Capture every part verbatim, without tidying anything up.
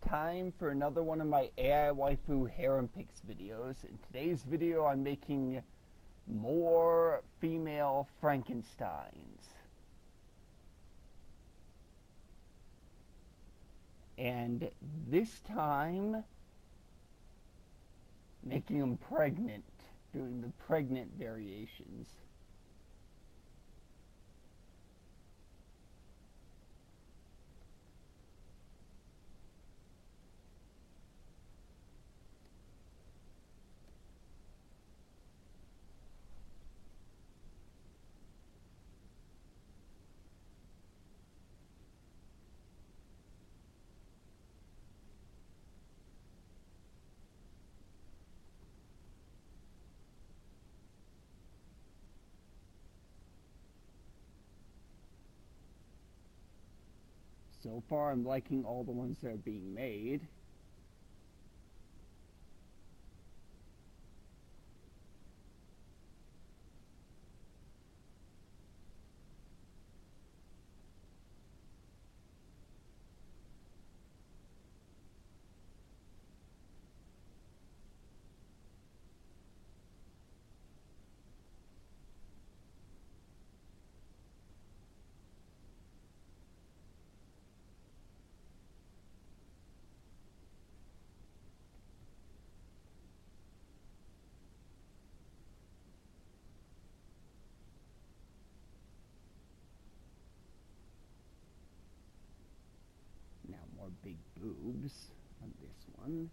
time for another one of my A I Waifu Harem Picks videos. In today's video, I'm making more female Frankensteins. And this time, making them pregnant, doing the pregnant variations. So far, I'm liking all the ones that are being made. Now more big boobs on this one.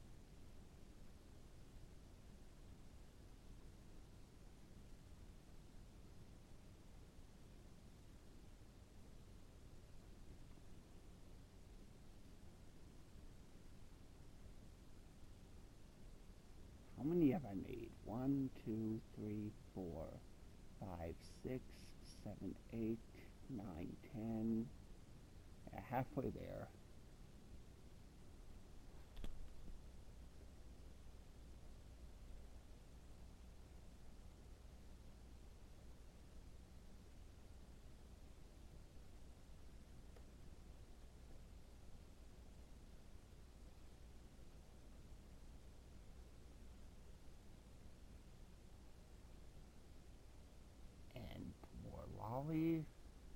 How many have I made? One, two, three, four, five, six, seven, eight, nine, ten. Yeah, halfway there. And more lolly.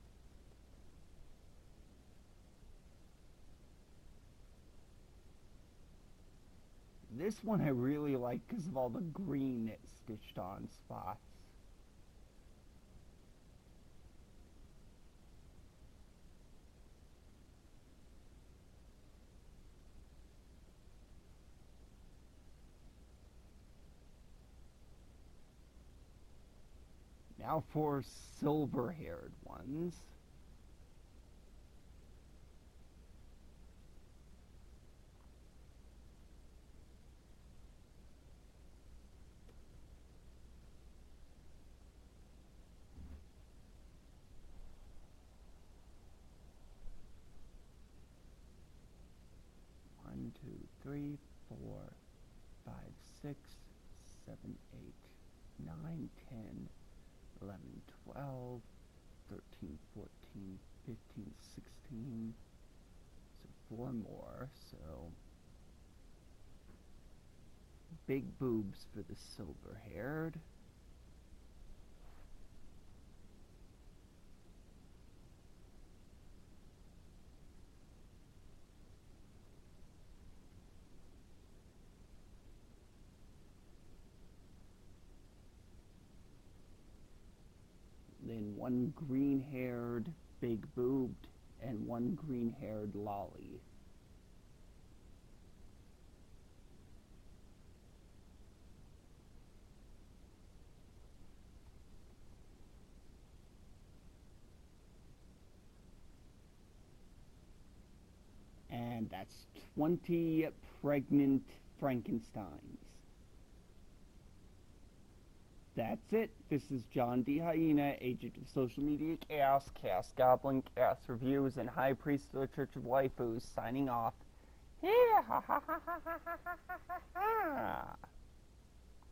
This one I really like because of all the green stitched on spots. Now for silver-haired ones. One, two, three, four, five, six, seven, eight, nine, ten, eleven, twelve, thirteen, fourteen, fifteen, sixteen. So four more. So big boobs for the silver-haired. Then one green-haired, big-boobed, and one green-haired lolly. And that's twenty pregnant Frankensteins. That's it. This is John D. Hyena, agent of social media chaos, Chaos Goblin, Chaos Reviews, and High Priest of the Church of Waifus, signing off. Yeah, ha ha ha ha ha ha ha.